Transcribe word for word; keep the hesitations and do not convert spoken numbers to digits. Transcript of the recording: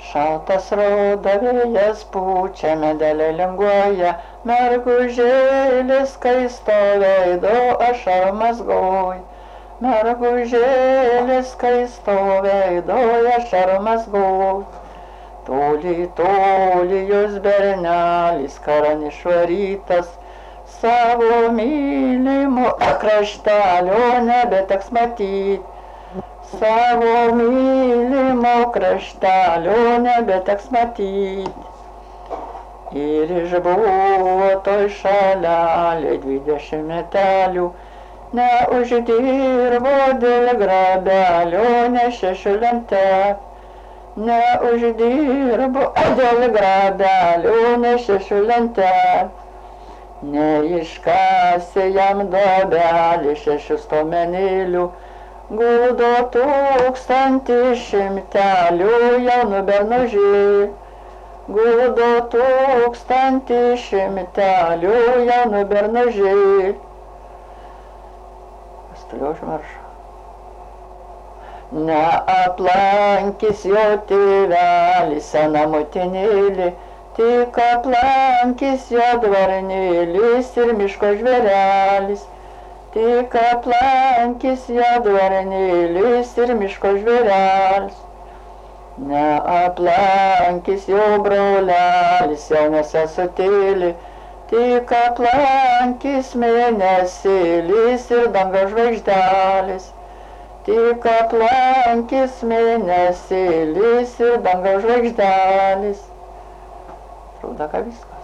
Šaltas rauda vėjas pučia, medeliai linguoja, mergužėlis skaisto veido ašarų mazgoj. Mergužėlis skaisto veido ašarų mazgoj. Toli, toli jos bernelis, karan išvarytas, savo mylimo kraštelio nebeteks matyt. Savo mylimo kraštelio nebeteks matyt. Ir išbuvo toj šalelė dvidešimt metelių, neuždirbo dėl grabelio ne šešių lentelų. Neuždirbo dėl grabelio ne šešių lentelų. Neiškasė jam duobelį šešių stomenėlių, guldo tūkstantį šimtelių jaunų bernužių. Guldo tūkstantį šimtelių jaunų bernužių. Kas toliau užmaršo? Neaplankys jo tėvelis seną motinėlį, tik aplankys jo dvarnėlis ir miško žvėrelis. Tik aplankys jo dvarnėlis ir miško žvėrelis. Neaplankys jo brolelis jaunas sesutėlį, tik aplankys mėnesėlis ir dangaus žvaigždelis. Tik aplankys mėnesėlis ir dangaus žvaigždelis. Atrodo, ką viską.